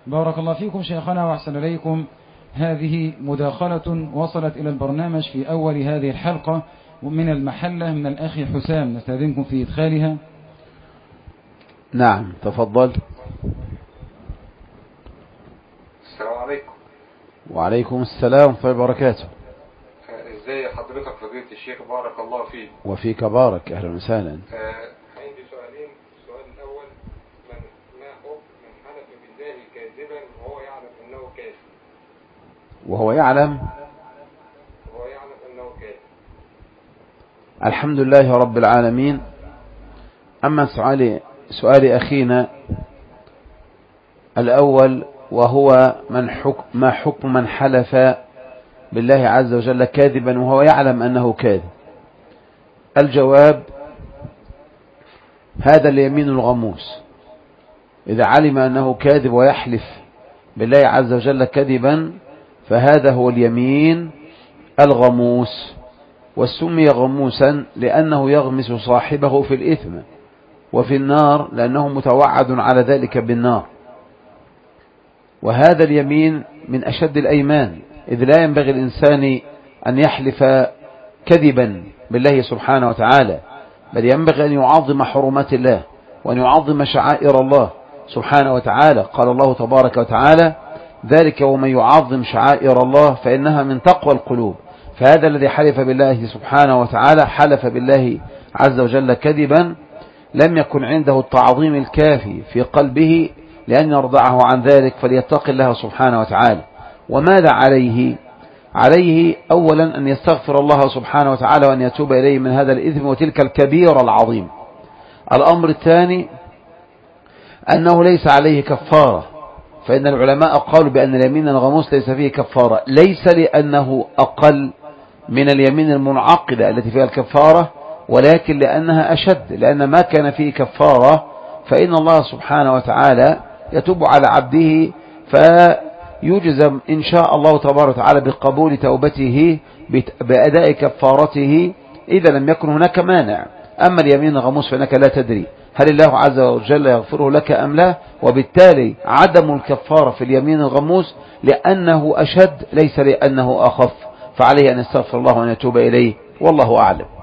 بارك الله فيكم شيخنا وأحسن إليكم. هذه مداخلة وصلت إلى البرنامج في أول هذه الحلقة من المحلة من الأخ حسام، نستأذنكم في إدخالها. نعم تفضل. السلام عليكم. وعليكم السلام ورحمة الله وبركاته. ازاي حضرتك فضيلة الشيخ؟ بارك الله فيك. وفيك بارك، أهلا وسهلا. عندي سؤالين. السؤال الأول، ما حكم من حلف بالله كاذبا وهو يعلم أنه كاذب؟ وهو يعلم أنه كاذب. الحمد لله رب العالمين. أما سؤال أخينا الأول، وهو ما حكم من حلف بالله عز وجل كاذبا وهو يعلم أنه كاذب؟ الجواب: هذا اليمين الغموس. إذا علم أنه كاذب ويحلف بالله عز وجل كذبا فهذا هو اليمين الغموس، وسمي غموسا لأنه يغمس صاحبه في الإثم وفي النار، لأنه متوعد على ذلك بالنار. وهذا اليمين من أشد الأيمان، إذ لا ينبغي الإنسان أن يحلف كذبا بالله سبحانه وتعالى، بل ينبغي أن يعظم حرمات الله وأن يعظم شعائر الله سبحانه وتعالى. قال الله تبارك وتعالى: ذلك ومن يعظم شعائر الله فإنها من تقوى القلوب. فهذا الذي حلف بالله سبحانه وتعالى حلف بالله عز وجل كذبا، لم يكن عنده التعظيم الكافي في قلبه لأن يرضعه عن ذلك، فليتق الله سبحانه وتعالى. وماذا عليه؟ عليه أولا أن يستغفر الله سبحانه وتعالى وأن يتوب إليه من هذا الإثم وتلك الكبيرة العظيم. الأمر الثاني أنه ليس عليه كفارة، فإن العلماء قالوا بأن اليمين الغموس ليس فيه كفارة، ليس لأنه أقل من اليمين المنعقدة التي فيها الكفارة، ولكن لأنها أشد، لأن ما كان فيه كفارة فإن الله سبحانه وتعالى يتوب على عبده فيجزم إن شاء الله تبارك وتعالى بقبول توبته بأداء كفارته إذا لم يكن هناك مانع. أما اليمين الغموس فإنك لا تدري هل الله عز وجل يغفره لك أم لا، وبالتالي عدم الكفارة في اليمين الغموس لأنه أشد ليس لأنه أخف، فعليه أن يستغفر الله وأن يتوب إليه، والله أعلم.